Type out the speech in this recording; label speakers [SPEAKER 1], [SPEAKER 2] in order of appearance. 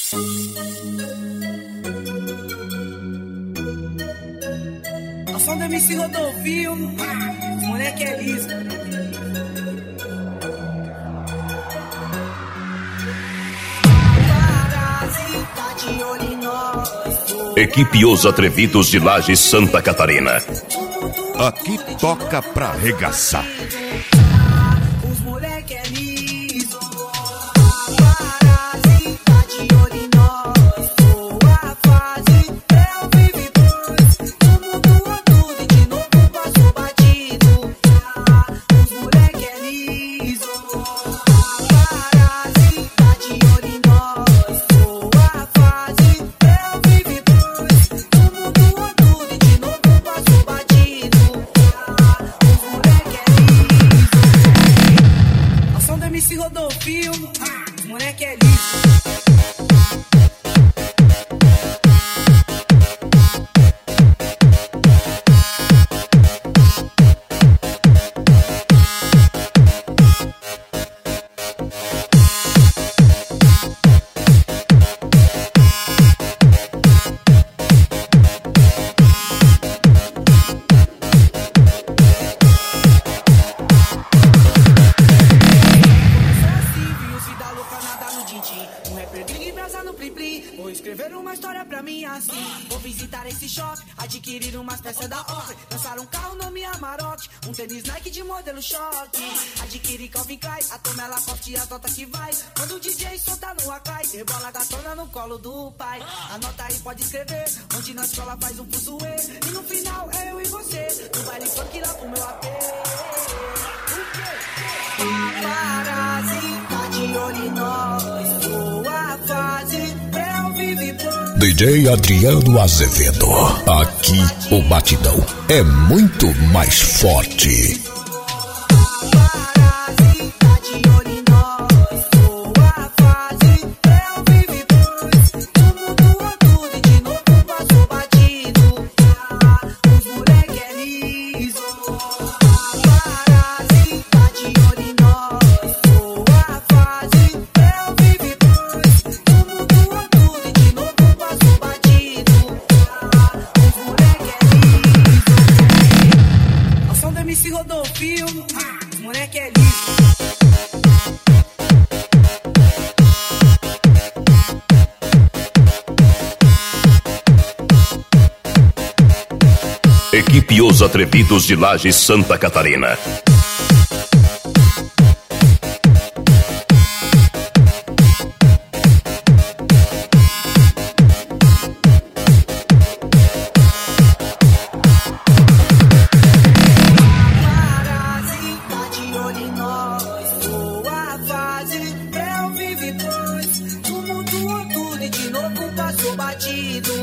[SPEAKER 1] A som do MC Rodolfo, moleque é liso.
[SPEAKER 2] Equipe Os Atrevidos de Lages, Santa Catarina.
[SPEAKER 3] Aqui toca pra arregaçar.
[SPEAKER 1] Os moleque é liso. Parasita de olho em nós. Boa fase, eu vivo pus. Tumultua tudo e de novo passou batido. Os moleque é liso. Parasita de olho em nós. Boa fase, eu vivo pus. Tumultua tudo e de novo passou batido. Os moleque é liso. A som do MC Rodolfo, moleque é liso. Um rapper gringo e brasa no plim-plim. Vou escrever uma história pra mim assim. Vou visitar esse shopping, adquirir umas peças da Oakley. Lançar um carro nome Amarok, um tênis Nike de modelo choque. Adquirir Calvin Klein, a Tomé Lacoste e as notas que vai. Quando o DJ solta no Akai, rebola gatona no colo do pai. Anota aí, pode escrever, onde na escola faz um fuzuê. E no final é eu e você, no baile funk lá pro meu AP. O quê? Parasita de olho em nós. Boa fase, eu vive por...
[SPEAKER 4] DJ Adriano Azevedo. Aqui o batidão é muito mais forte.
[SPEAKER 1] Parasita de olho em nós. Boa fase, eu vive por... Tumultua tudo e de novo passou batido. Os moleque é liso. Parasita de olho em nós. Boa fase, eu vive por... Tumultua tudo e de novo passou batido. Os moleque é liso. A som do MC Rodolfo, moleque é liso.
[SPEAKER 2] Equipe Os Atrevidos de Lages, Santa Catarina.
[SPEAKER 1] Parasita de olho em nós. Boa fase, eu vive pus. Tumultua tudo e de novo passou batido.